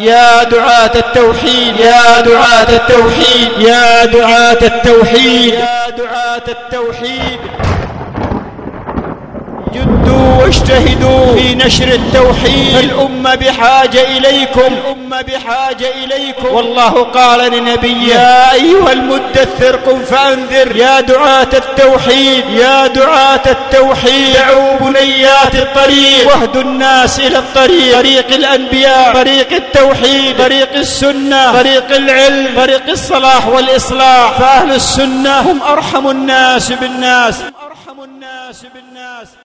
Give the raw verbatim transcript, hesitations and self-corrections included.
يا دعاة التوحيد يا دعاة التوحيد يا دعاة التوحيد يا دعاة التوحيد جدوا واجتهدوا في نشر التوحيد، الأمة بحاجة إليكم، الأمة بحاجة إليكم. والله قال لنبيه يا أيها المدثر قم فأنذر. يا دعاة التوحيد يا دعاة التوحيد دعوا بنيات الطريق واهدوا الناس إلى الطريق، طريق الأنبياء، طريق التوحيد، طريق السنة، طريق العلم، طريق الصلاح والإصلاح. فأهل السنة هم أرحم الناس بالناس، هم أرحم الناس بالناس.